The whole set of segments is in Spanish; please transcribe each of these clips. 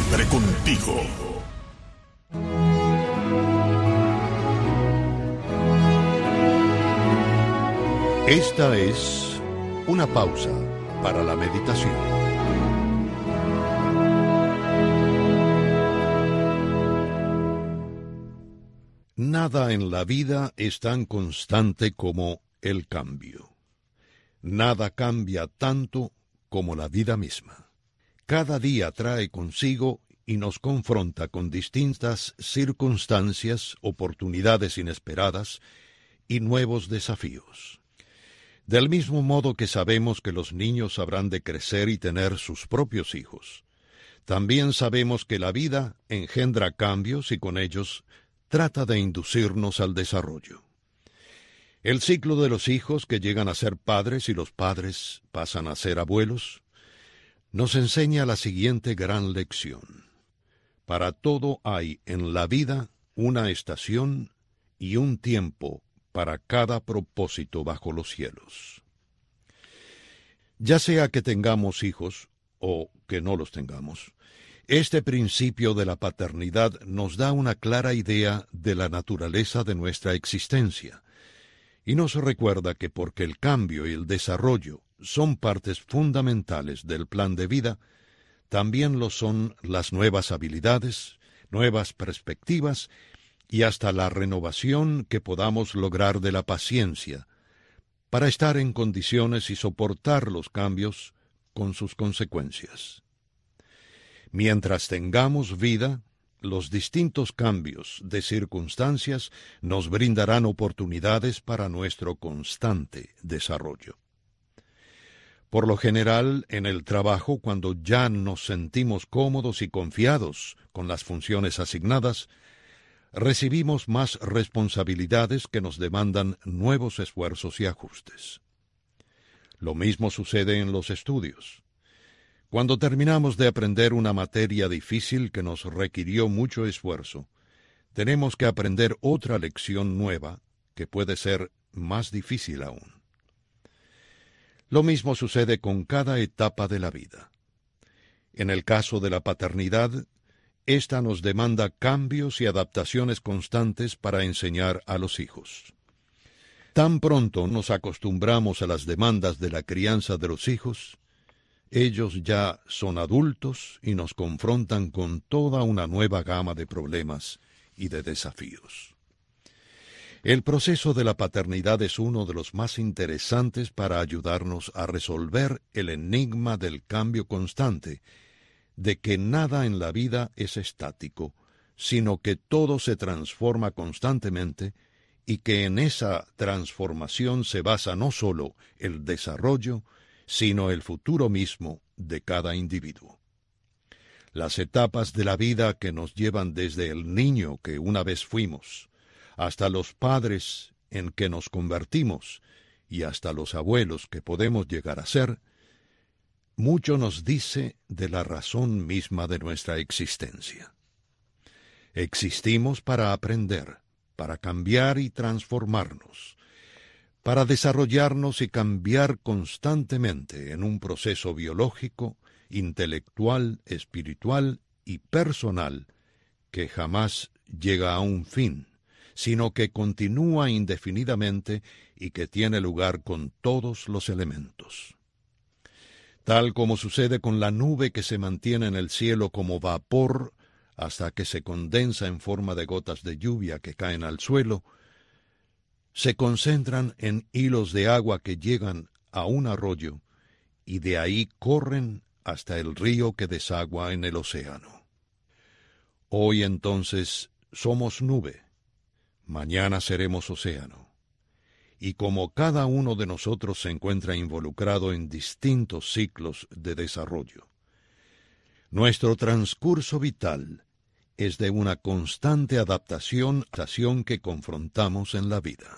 siempre contigo. Esta es una pausa para la meditación. Nada en la vida es tan constante como el cambio. Nada cambia tanto como la vida misma. Cada día trae consigo y nos confronta con distintas circunstancias, oportunidades inesperadas y nuevos desafíos. Del mismo modo que sabemos que los niños habrán de crecer y tener sus propios hijos, también sabemos que la vida engendra cambios y con ellos trata de inducirnos al desarrollo. El ciclo de los hijos que llegan a ser padres y los padres pasan a ser abuelos, nos enseña la siguiente gran lección. Para todo hay en la vida una estación y un tiempo para cada propósito bajo los cielos. Ya sea que tengamos hijos o que no los tengamos, este principio de la paternidad nos da una clara idea de la naturaleza de nuestra existencia y nos recuerda que porque el cambio y el desarrollo son partes fundamentales del plan de vida, también lo son las nuevas habilidades, nuevas perspectivas y hasta la renovación que podamos lograr de la paciencia, para estar en condiciones y soportar los cambios con sus consecuencias. Mientras tengamos vida, los distintos cambios de circunstancias nos brindarán oportunidades para nuestro constante desarrollo. Por lo general, en el trabajo, cuando ya nos sentimos cómodos y confiados con las funciones asignadas, recibimos más responsabilidades que nos demandan nuevos esfuerzos y ajustes. Lo mismo sucede en los estudios. Cuando terminamos de aprender una materia difícil que nos requirió mucho esfuerzo, tenemos que aprender otra lección nueva que puede ser más difícil aún. Lo mismo sucede con cada etapa de la vida. En el caso de la paternidad, esta nos demanda cambios y adaptaciones constantes para enseñar a los hijos. Tan pronto nos acostumbramos a las demandas de la crianza de los hijos, ellos ya son adultos y nos confrontan con toda una nueva gama de problemas y de desafíos. El proceso de la paternidad es uno de los más interesantes para ayudarnos a resolver el enigma del cambio constante, de que nada en la vida es estático, sino que todo se transforma constantemente y que en esa transformación se basa no solo el desarrollo, sino el futuro mismo de cada individuo. Las etapas de la vida que nos llevan desde el niño que una vez fuimos, hasta los padres en que nos convertimos y hasta los abuelos que podemos llegar a ser, mucho nos dice de la razón misma de nuestra existencia. Existimos para aprender, para cambiar y transformarnos, para desarrollarnos y cambiar constantemente en un proceso biológico, intelectual, espiritual y personal que jamás llega a un fin, sino que continúa indefinidamente y que tiene lugar con todos los elementos. Tal como sucede con la nube que se mantiene en el cielo como vapor hasta que se condensa en forma de gotas de lluvia que caen al suelo, se concentran en hilos de agua que llegan a un arroyo y de ahí corren hasta el río que desagua en el océano. Hoy entonces somos nube, mañana seremos océano, y como cada uno de nosotros se encuentra involucrado en distintos ciclos de desarrollo, nuestro transcurso vital es de una constante adaptación que confrontamos en la vida.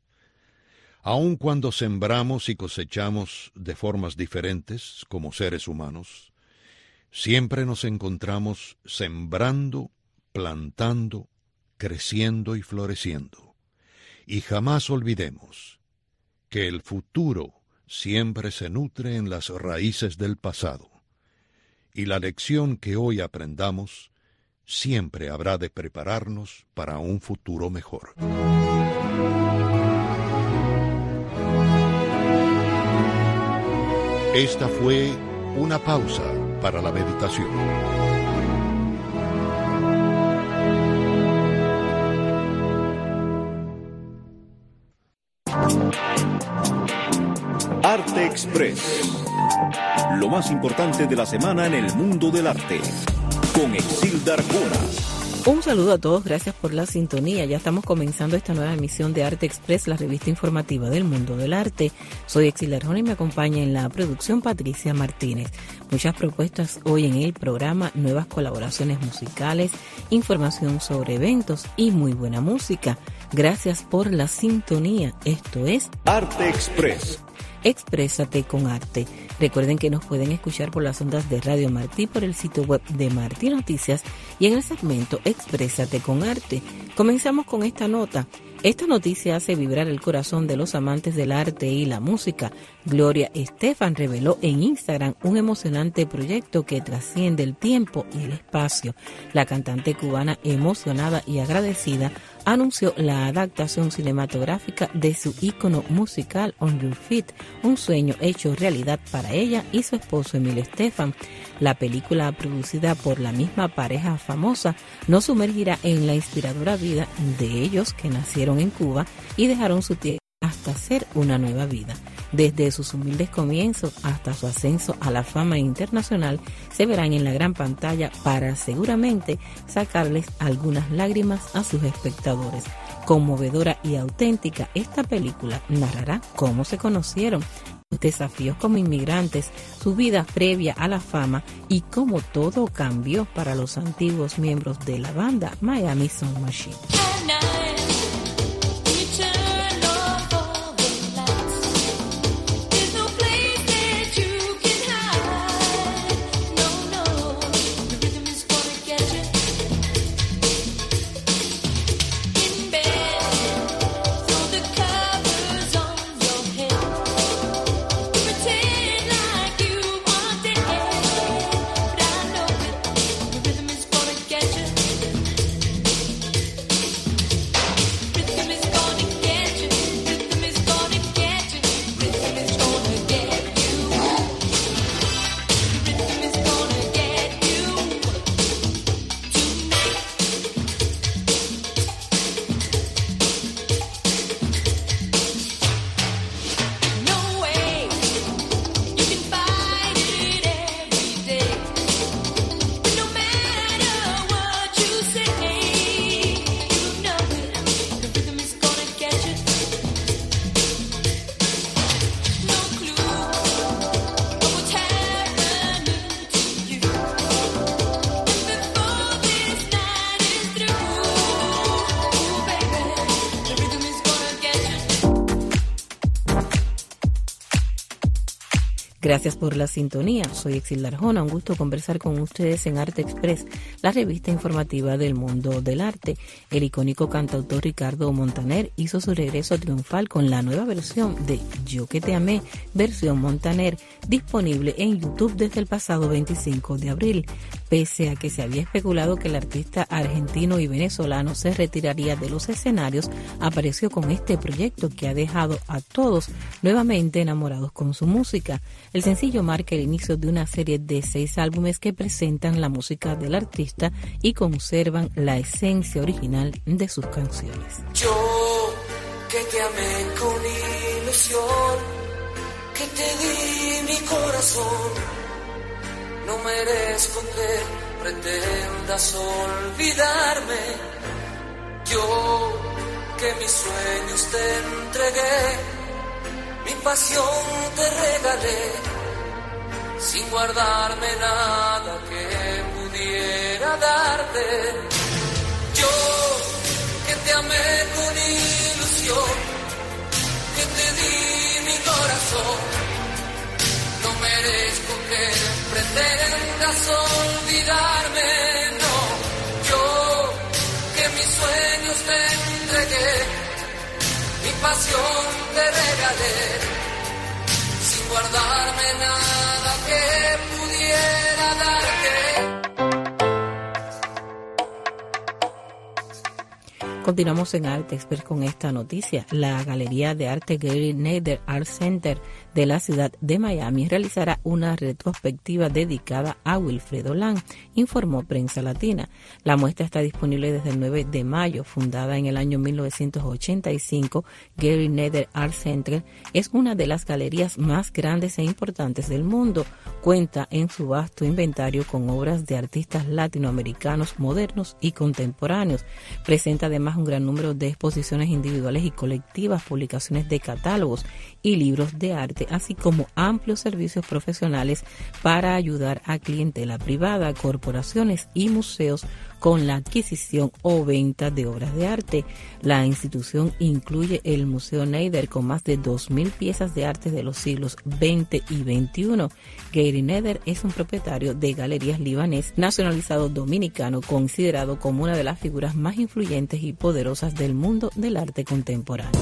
Aun cuando sembramos y cosechamos de formas diferentes como seres humanos, siempre nos encontramos sembrando, plantando, creciendo y floreciendo. Y jamás olvidemos que el futuro siempre se nutre en las raíces del pasado, y la lección que hoy aprendamos siempre habrá de prepararnos para un futuro mejor. Esta fue una pausa para la meditación. Arte Express. Lo más importante de la semana en el mundo del arte. Con Exilda Arjona. Un saludo a todos, gracias por la sintonía. Ya estamos comenzando esta nueva emisión de Arte Express, la revista informativa del mundo del arte. Soy Exilda Arjona y me acompaña en la producción Patricia Martínez. Muchas propuestas hoy en el programa, nuevas colaboraciones musicales, información sobre eventos y muy buena música. Gracias por la sintonía. Esto es Arte Express. Exprésate con arte. Recuerden que nos pueden escuchar por las ondas de Radio Martí, por el sitio web de Martí Noticias y en el segmento Exprésate con arte. Comenzamos con esta nota. Esta noticia hace vibrar el corazón de los amantes del arte y la música. Gloria Estefan reveló en Instagram un emocionante proyecto que trasciende el tiempo y el espacio. La cantante cubana, emocionada y agradecida, anunció la adaptación cinematográfica de su ícono musical On Your Feet, un sueño hecho realidad para ella y su esposo Emil Estefan. La película, producida por la misma pareja famosa, nos sumergirá en la inspiradora vida de ellos que nacieron en Cuba y dejaron su tierra hasta hacer una nueva vida. Desde sus humildes comienzos hasta su ascenso a la fama internacional, se verán en la gran pantalla para seguramente sacarles algunas lágrimas a sus espectadores. Conmovedora y auténtica, esta película narrará cómo se conocieron, los desafíos como inmigrantes, su vida previa a la fama y cómo todo cambió para los antiguos miembros de la banda Miami Sound Machine. Gracias por la sintonía. Soy Exilda Arjona. Un gusto conversar con ustedes en Arte Express, la revista informativa del mundo del arte. El icónico cantautor Ricardo Montaner hizo su regreso triunfal con la nueva versión de Yo que te amé, versión Montaner, disponible en YouTube desde el pasado 25 de abril. Pese a que se había especulado que el artista argentino y venezolano se retiraría de los escenarios, apareció con este proyecto que ha dejado a todos nuevamente enamorados con su música. El sencillo marca el inicio de una serie de 6 álbumes que presentan la música del artista y conservan la esencia original de sus canciones. Yo que te amé con ilusión, que te di mi corazón, no merezco que pretendas olvidarme. Yo que mis sueños te entregué, mi pasión te regalé, sin guardarme nada que pudiera darte. Yo que te amé con ilusión, que te di mi corazón, no merezco que pretendas olvidarme, no. Yo que mis sueños te entregué, mi pasión te regalé, sin guardarme nada que pudiera dar. Continuamos en Arte Express con esta noticia. La Galería de Arte Gary Nader Art Center de la ciudad de Miami realizará una retrospectiva dedicada a Wilfredo Lang, informó Prensa Latina. La muestra está disponible desde el 9 de mayo. Fundada en el año 1985, Gary Nader Art Center es una de las galerías más grandes e importantes del mundo. Cuenta en su vasto inventario con obras de artistas latinoamericanos modernos y contemporáneos. Presenta además un gran número de exposiciones individuales y colectivas, publicaciones de catálogos y libros de arte, así como amplios servicios profesionales para ayudar a clientela privada, corporaciones y museos con la adquisición o venta de obras de arte. La institución incluye el Museo Nader con más de 2.000 piezas de arte de los siglos XX y XXI. Gary Nader es un propietario de Galerías Libanés, nacionalizado dominicano, considerado como una de las figuras más influyentes y poderosas del mundo del arte contemporáneo.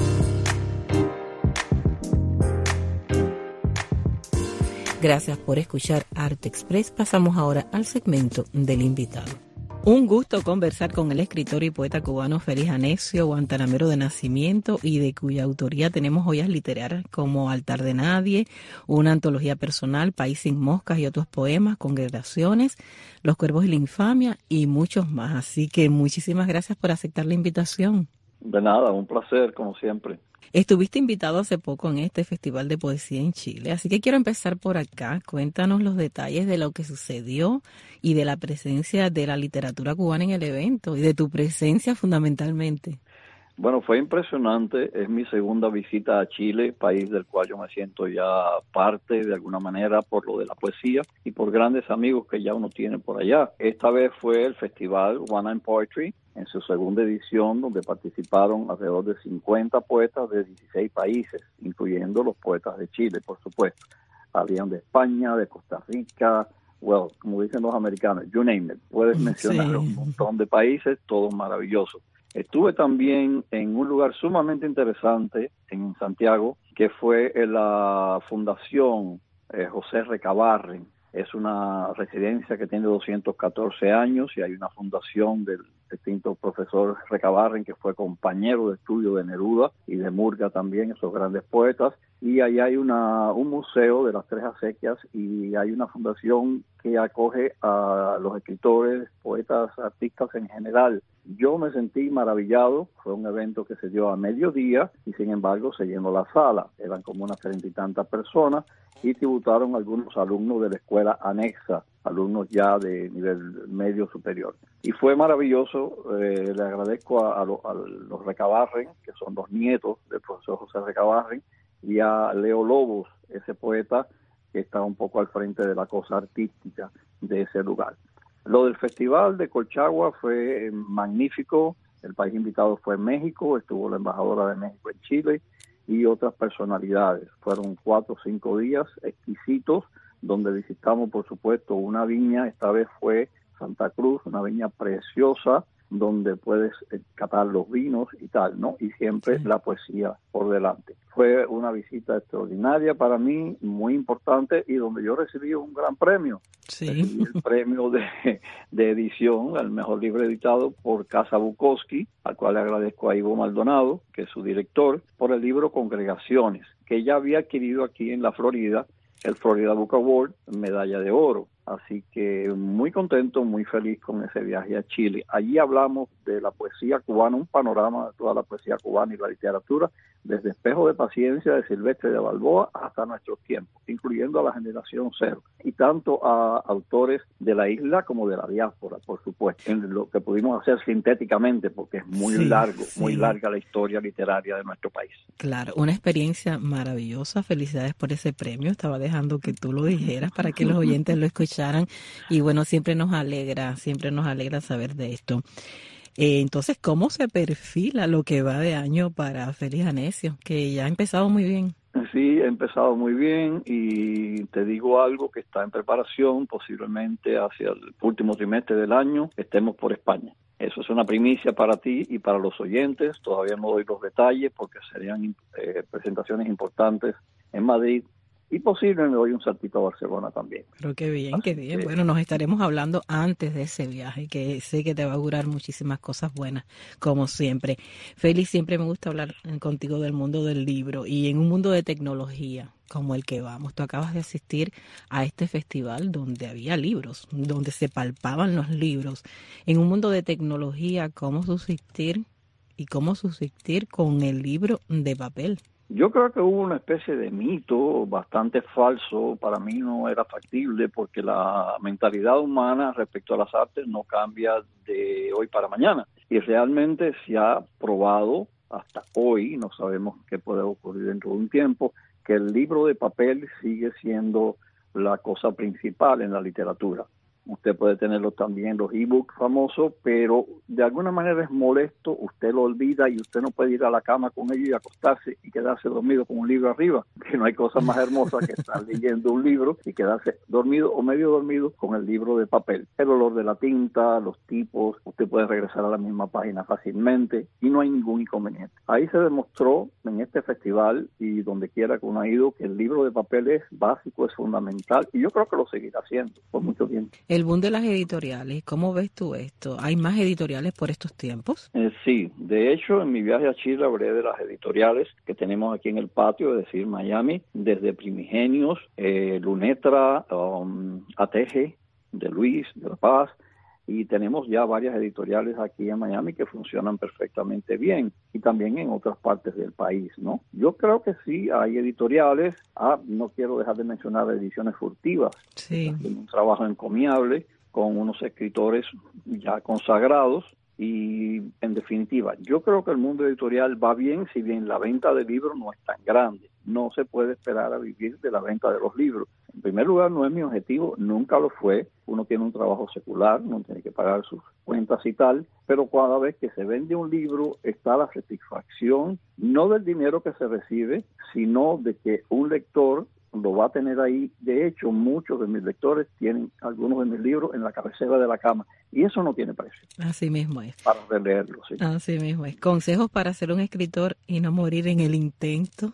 Gracias por escuchar Arte Express. Pasamos ahora al segmento del invitado. Un gusto conversar con el escritor y poeta cubano Félix Anecio, guantanamero de nacimiento y de cuya autoría tenemos joyas literarias como Altar de Nadie, una antología personal, País sin moscas y otros poemas, Congregaciones, Los cuervos y la infamia y muchos más. Así que muchísimas gracias por aceptar la invitación. De nada, un placer como siempre. Estuviste invitado hace poco en este Festival de Poesía en Chile, así que quiero empezar por acá. Cuéntanos los detalles de lo que sucedió y de la presencia de la literatura cubana en el evento y de tu presencia fundamentalmente. Bueno, fue impresionante. Es mi segunda visita a Chile, país del cual yo me siento ya parte de alguna manera por lo de la poesía y por grandes amigos que ya uno tiene por allá. Esta vez fue el festival One in Poetry, en su segunda edición, donde participaron alrededor de 50 poetas de 16 países, incluyendo los poetas de Chile, por supuesto. Habían de España, de Costa Rica, como dicen los americanos, you name it. Puedes mencionar un montón de países, todos maravillosos. Estuve también en un lugar sumamente interesante en Santiago, que fue en la Fundación José Recabarren. Es una residencia que tiene 214 años y hay una fundación del distinto profesor Recabarren, que fue compañero de estudio de Neruda y de Murga también, esos grandes poetas. Y ahí hay un museo de las tres acequias y hay una fundación que acoge a los escritores, poetas, artistas en general. Yo me sentí maravillado. Fue un evento que se dio a mediodía y sin embargo se llenó la sala. Eran como unas 30 y tantas personas y tributaron algunos alumnos de la escuela anexa, alumnos ya de nivel medio superior. Y fue maravilloso. Le agradezco a los Recabarren, que son los nietos del profesor José Recabarren, y a Leo Lobos, ese poeta que está un poco al frente de la cosa artística de ese lugar. Lo del Festival de Colchagua fue magnífico. El país invitado fue México, estuvo la embajadora de México en Chile y otras personalidades. Fueron 4 o 5 días exquisitos, donde visitamos, por supuesto, una viña. Esta vez fue Santa Cruz, una viña preciosa, donde puedes catar los vinos y tal, ¿no? Y siempre la poesía por delante. Fue una visita extraordinaria para mí, muy importante, y donde yo recibí un gran premio. Sí. Recibí el premio de edición al mejor libro editado por Casa Bukowski, al cual le agradezco a Ivo Maldonado, que es su director, por el libro Congregaciones, que ya había adquirido aquí en la Florida, el Florida Book Award, medalla de oro. Así que muy contento, muy feliz con ese viaje a Chile. Allí hablamos de la poesía cubana, un panorama de toda la poesía cubana y la literatura, desde Espejo de Paciencia de Silvestre de Balboa hasta nuestros tiempos, incluyendo a la generación cero, y tanto a autores de la isla como de la diáspora, por supuesto, en lo que pudimos hacer sintéticamente, porque es muy muy larga la historia literaria de nuestro país. Claro, una experiencia maravillosa. Felicidades por ese premio. Estaba dejando que tú lo dijeras para que los oyentes lo escucharan. Y bueno, siempre nos alegra saber de esto. Entonces, ¿cómo se perfila lo que va de año para Félix Anecio? Que ya ha empezado muy bien. Sí, ha empezado muy bien y te digo algo que está en preparación, posiblemente hacia el último trimestre del año estemos por España. Eso es una primicia para ti y para los oyentes. Todavía no doy los detalles porque serían presentaciones importantes en Madrid, y posible me doy un saltito a Barcelona también. Pero qué bien, qué bien. Bueno, nos estaremos hablando antes de ese viaje, que sé que te va a durar muchísimas cosas buenas, como siempre. Félix, siempre me gusta hablar contigo del mundo del libro y en un mundo de tecnología como el que vamos. Tú acabas de asistir a este festival donde había libros, donde se palpaban los libros. En un mundo de tecnología, ¿cómo subsistir con el libro de papel? Yo creo que hubo una especie de mito bastante falso, para mí no era factible porque la mentalidad humana respecto a las artes no cambia de hoy para mañana y realmente se ha probado hasta hoy, no sabemos qué puede ocurrir dentro de un tiempo, que el libro de papel sigue siendo la cosa principal en la literatura. Usted puede tenerlo también, los ebooks famosos, pero de alguna manera es molesto, usted lo olvida y usted no puede ir a la cama con ellos y acostarse y quedarse dormido con un libro arriba, que no hay cosa más hermosa que estar leyendo un libro y quedarse dormido o medio dormido con el libro de papel. El olor de la tinta, los tipos, usted puede regresar a la misma página fácilmente y no hay ningún inconveniente. Ahí se demostró en este festival y donde quiera que uno ha ido que el libro de papel es básico, es fundamental y yo creo que lo seguirá haciendo por mucho tiempo. El boom de las editoriales, ¿cómo ves tú esto? ¿Hay más editoriales por estos tiempos? Sí, de hecho en mi viaje a Chile hablé de las editoriales que tenemos aquí en el patio, es decir, Miami, desde Primigenios, Lunetra, ATG, de Luis, de La Paz, y tenemos ya varias editoriales aquí en Miami que funcionan perfectamente bien y también en otras partes del país, ¿no? Yo creo que sí hay editoriales, no quiero dejar de mencionar Ediciones Furtivas, sí. Un trabajo encomiable con unos escritores ya consagrados y en definitiva, yo creo que el mundo editorial va bien, si bien la venta de libros no es tan grande. No se puede esperar a vivir de la venta de los libros. En primer lugar, no es mi objetivo, nunca lo fue. Uno tiene un trabajo secular, no tiene que pagar sus cuentas y tal, pero cada vez que se vende un libro está la satisfacción, no del dinero que se recibe, sino de que un lector lo va a tener ahí. De hecho, muchos de mis lectores tienen algunos de mis libros en la cabecera de la cama y eso no tiene precio. Así mismo es. Para releerlo, sí. Así mismo es. ¿Consejos para ser un escritor y no morir en el intento?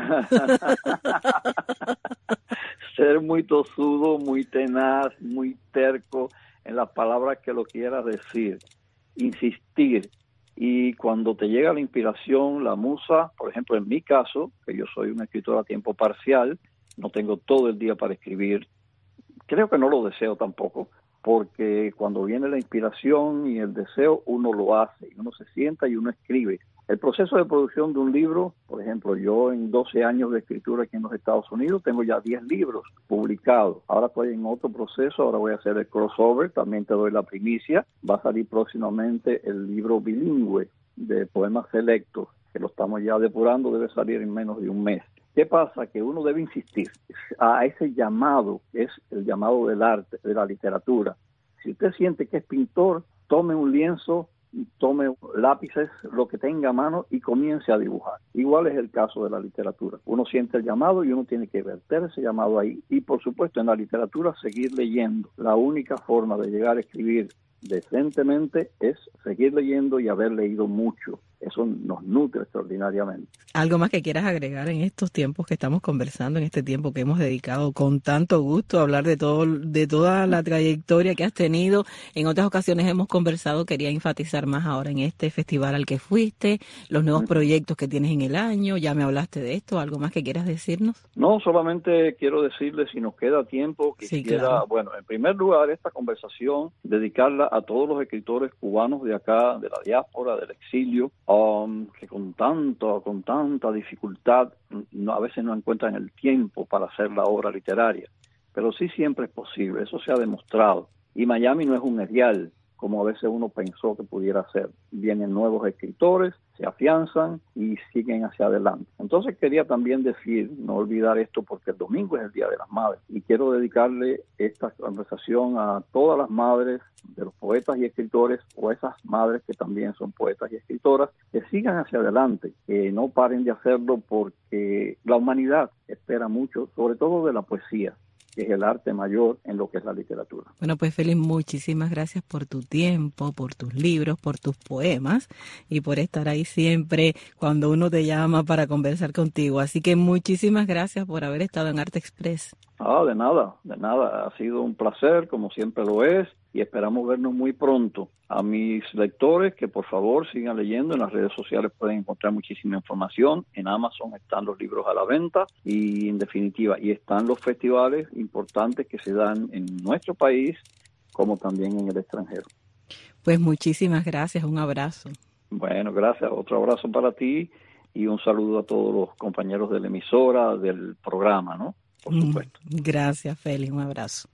Ser muy tosudo, muy tenaz, muy terco en las palabras que lo quieras decir, insistir, y cuando te llega la inspiración, la musa, por ejemplo en mi caso, que yo soy un escritor a tiempo parcial, no tengo todo el día para escribir, creo que no lo deseo tampoco, porque cuando viene la inspiración y el deseo, uno lo hace, y uno se sienta y uno escribe. El proceso de producción de un libro, por ejemplo, yo en 12 años de escritura aquí en los Estados Unidos tengo ya 10 libros publicados. Ahora estoy en otro proceso, ahora voy a hacer el crossover, también te doy la primicia. Va a salir próximamente el libro bilingüe de poemas selectos, que lo estamos ya depurando, debe salir en menos de un mes. ¿Qué pasa? Que uno debe insistir a ese llamado, que es el llamado del arte, de la literatura. Si usted siente que es pintor, tome un lienzo, tome lápices, lo que tenga a mano y comience a dibujar. Igual es el caso de la literatura. Uno siente el llamado y uno tiene que verter ese llamado ahí. Y por supuesto en la literatura seguir leyendo. La única forma de llegar a escribir decentemente es seguir leyendo y haber leído mucho. Eso nos nutre extraordinariamente. ¿Algo más que quieras agregar en estos tiempos que estamos conversando, en este tiempo que hemos dedicado con tanto gusto a hablar de toda la trayectoria que has tenido? En otras ocasiones hemos conversado, quería enfatizar más ahora en este festival al que fuiste, los nuevos proyectos que tienes en el año, ya me hablaste de esto, ¿algo más que quieras decirnos? No, solamente quiero decirle, si nos queda tiempo, quisiera, sí, claro. Bueno, en primer lugar, esta conversación, dedicarla a todos los escritores cubanos de acá, de la diáspora, del exilio, que con tanta dificultad a veces no encuentran el tiempo para hacer la obra literaria, pero sí siempre es posible, eso se ha demostrado. Y Miami no es un erial, como a veces uno pensó que pudiera ser. Vienen nuevos escritores, se afianzan y siguen hacia adelante. Entonces quería también decir, no olvidar esto, porque el domingo es el Día de las Madres y quiero dedicarle esta conversación a todas las madres de los poetas y escritores, o esas madres que también son poetas y escritoras, que sigan hacia adelante, que no paren de hacerlo, porque la humanidad espera mucho, sobre todo de la poesía. que es el arte mayor en lo que es la literatura. Bueno, pues Félix, muchísimas gracias por tu tiempo, por tus libros, por tus poemas y por estar ahí siempre cuando uno te llama para conversar contigo. Así que muchísimas gracias por haber estado en Arte Express. De nada. Ha sido un placer, como siempre lo es, y esperamos vernos muy pronto. A mis lectores, que por favor sigan leyendo. En las redes sociales pueden encontrar muchísima información. En Amazon están los libros a la venta y, en definitiva, y están los festivales importantes que se dan en nuestro país como también en el extranjero. Pues muchísimas gracias, un abrazo. Bueno, gracias. Otro abrazo para ti y un saludo a todos los compañeros de la emisora, del programa, ¿no? Por supuesto. Gracias, Félix. Un abrazo.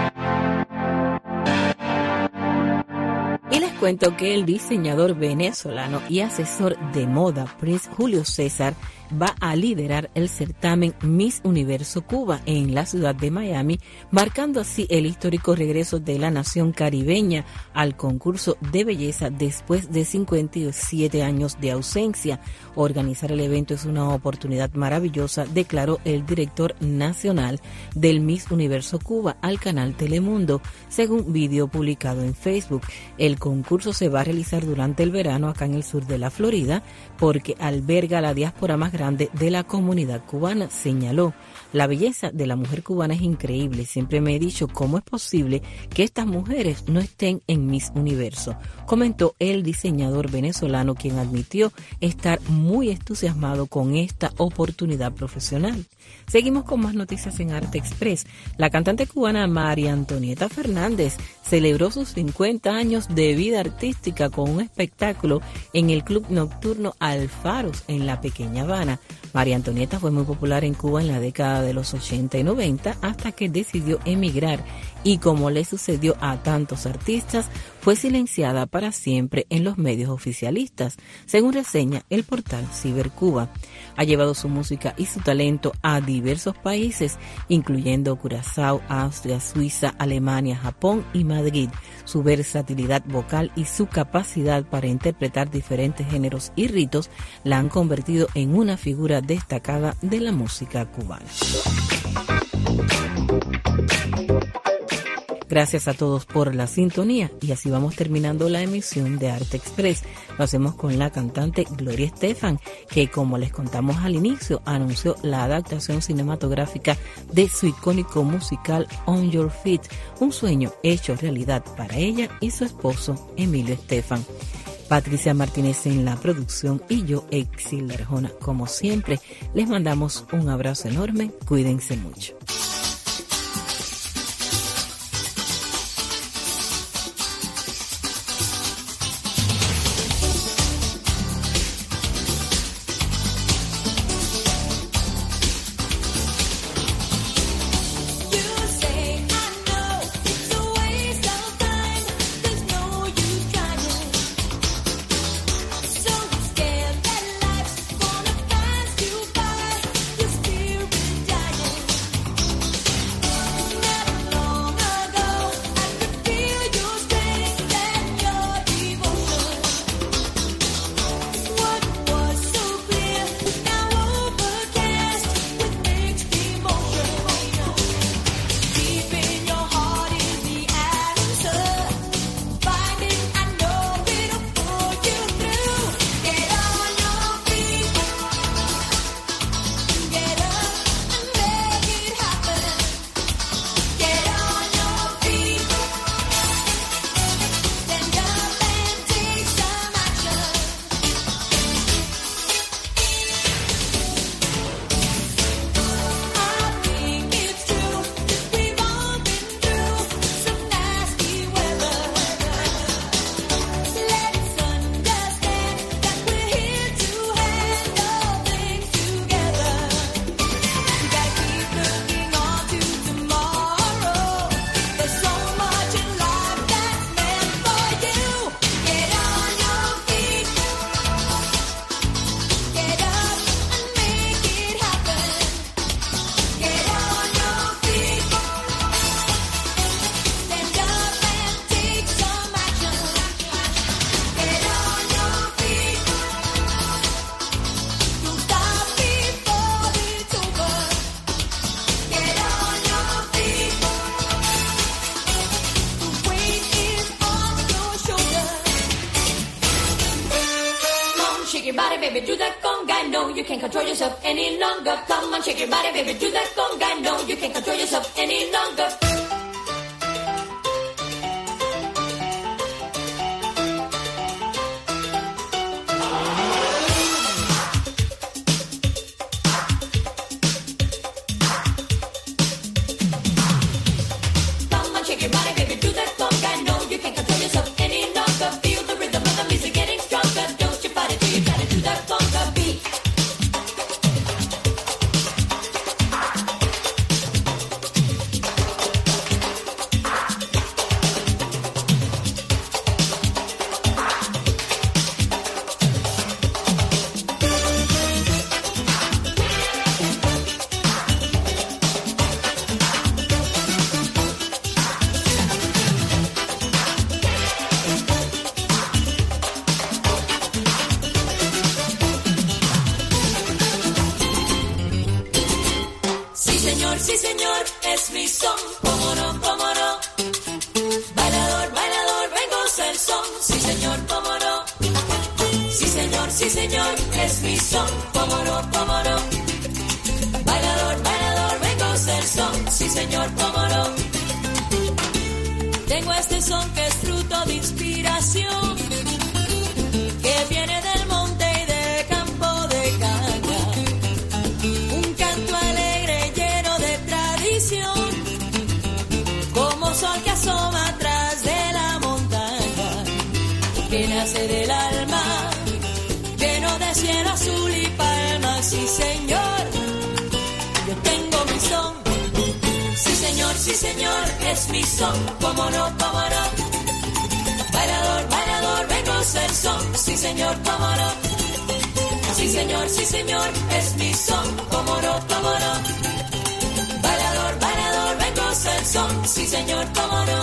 Y les cuento que el diseñador venezolano y asesor de moda Prince Julio César va a liderar el certamen Miss Universo Cuba en la ciudad de Miami, marcando así el histórico regreso de la nación caribeña al concurso de belleza después de 57 años de ausencia. Organizar el evento es una oportunidad maravillosa, declaró el director nacional del Miss Universo Cuba al canal Telemundo, según vídeo publicado en Facebook. El concurso se va a realizar durante el verano acá en el sur de la Florida porque alberga la diáspora más grande de la comunidad cubana, señaló. La belleza de la mujer cubana es increíble. Siempre me he dicho cómo es posible que estas mujeres no estén en Miss Universo, comentó el diseñador venezolano, quien admitió estar muy entusiasmado con esta oportunidad profesional. Seguimos con más noticias en Arte Express. La cantante cubana María Antonieta Fernández celebró sus 50 años de vida artística con un espectáculo en el club nocturno Alfaros en la Pequeña Habana. María Antonieta fue muy popular en Cuba en la década de los 80 y 90 hasta que decidió emigrar y, como le sucedió a tantos artistas, fue silenciada para siempre en los medios oficialistas, según reseña el portal Cibercuba. Ha llevado su música y su talento a diversos países, incluyendo Curazao, Austria, Suiza, Alemania, Japón y Madrid. Su versatilidad vocal y su capacidad para interpretar diferentes géneros y ritos la han convertido en una figura destacada de la música cubana. Gracias a todos por la sintonía y así vamos terminando la emisión de Arte Express. Lo hacemos con la cantante Gloria Estefan, que, como les contamos al inicio, anunció la adaptación cinematográfica de su icónico musical On Your Feet, un sueño hecho realidad para ella y su esposo Emilio Estefan. Patricia Martínez en la producción y yo, Exilda Arjona. Como siempre, les mandamos un abrazo enorme. Cuídense mucho. your body, baby, do that conga. No, you can't control yourself any longer. Come on, shake your body, baby, do that conga. No, you can't control yourself any longer. Sí señor, es mi son, cómo no, bailador, bailador, vengo a ser son, sí señor, cómo no, sí señor, es mi son, cómo no, bailador, bailador, vengo a ser son, sí señor, cómo no. Tengo este son que es fruto de inspiración, que viene del monte y de campo de caña, un canto alegre lleno de tradición, como sol que asoma atrás de la montaña, que nace del alma, lleno de cielo azul y palmas. Sí señor, yo tengo mi son, sí señor, es mi son, cómo no, bailador, bailador, vengo a ser son, sí señor, cómo no, sí señor, es mi son, cómo no, bailador, bailador, vengo a ser son, sí señor, cómo no.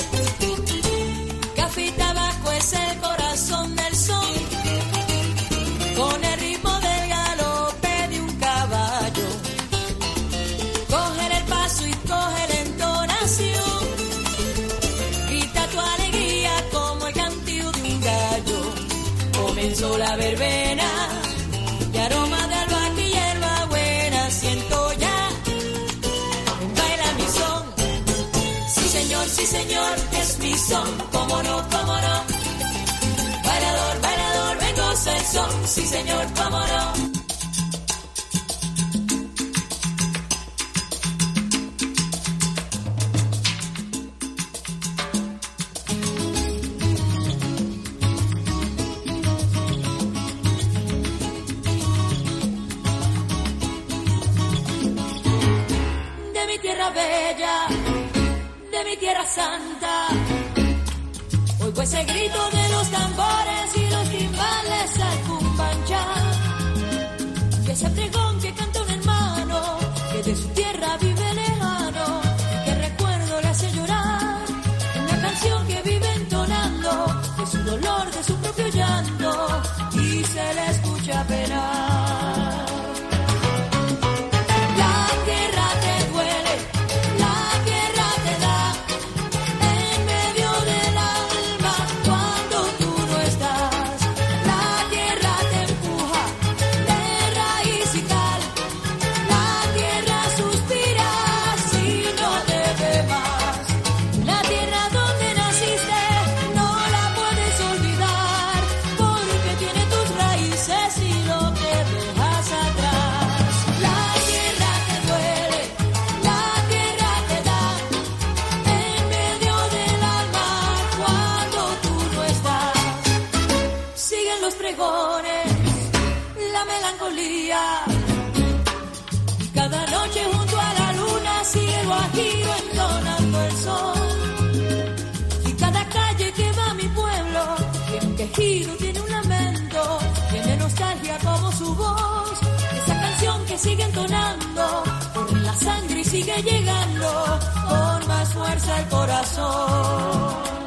Café y tabaco es el corazón del son, con el ritmo del galope de un caballo, coger el paso y coger la entonación, grita tu alegría como el cantillo de un gallo, comenzó la verbena y aroma de albahaca y hierba buena, siento ya, baila mi son, sí señor, es mi son, cómo no, bailador, bailador, vengo a ser son, sí señor, cómo no. De mi tierra bella, de mi tierra santa, oigo ese grito de los tambores y los timbales al cumbanchá, y ese pregón que canta un hermano que de su tierra vive lejano, que recuerdo le hace llorar, una canción que vive entonando de su dolor, de su propio llanto, y se le escucha penar. La melancolía, cada noche junto a la luna sigue el guajiro entonando el sol, y cada calle que va a mi pueblo tiene un quejido, tiene un lamento, tiene nostalgia como su voz, esa canción que sigue entonando, corre la sangre y sigue llegando con más fuerza al corazón.